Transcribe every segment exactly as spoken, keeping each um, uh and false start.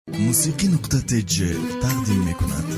موسیقی نقطه تج تقدیم می کند.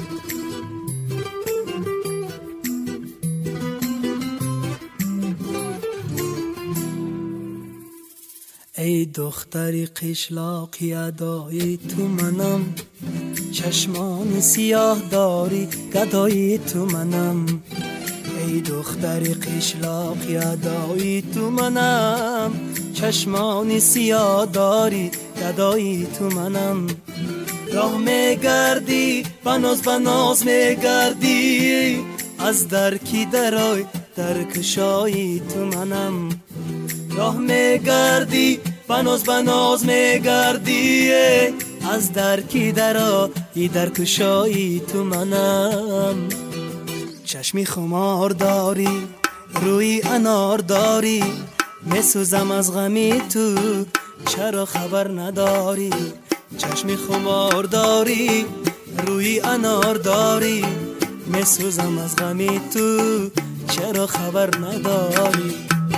ای دختری قشلاقی ادای تو منم، چشمان سیاه داری گدای تو منم. ای دختری قشلاقی ادای تو منم، چشمان سیاه داری گدای تو منم. راه میگردی بناز بناز میگردی، از در کی درای در کشای تو منم. راه میگردی بناز بناز میگردی، از در کی درای در کشای تو منم. چشمی خمار داری روی انار داری، میسوزم از غمی تو چرا خبر نداری. چشمی خمار داری روی انار داری، میسوزم از غمی تو چرا خبر نداری.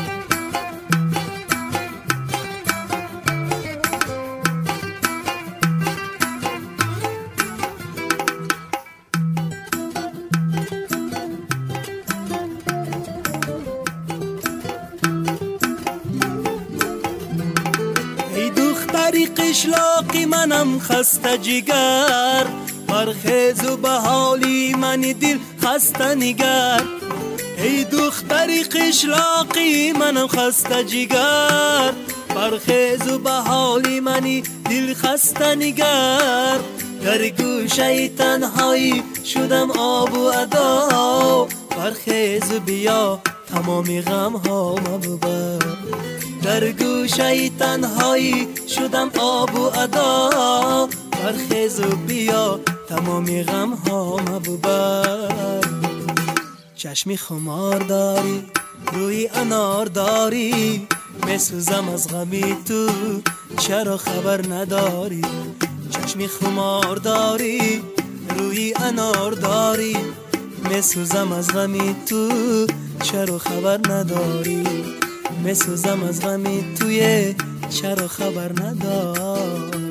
ای دختری قشلاقی منم خسته جگر، برخیز و به حالی من دل خسته نگر. ای دختری قشلاقی منم خسته جگر، برخیز و به حالی من دل خسته نگر. در گوشه تنهایی شدم آب و ادا، برخیز و بیا تمامی غم ها ببر. در گوشه تنهایی شدم آب و ادا، برخیز و بیا تمامی غم ها ببر. چشمی خمار داری روی انار داری، میسوزم از غمی تو چرا خبر نداری. چشمی خمار داری روی انار داری، میسوزم از غمی تو چرا خبر نداری. میسوزم از غمی توی چرا خبر نداری.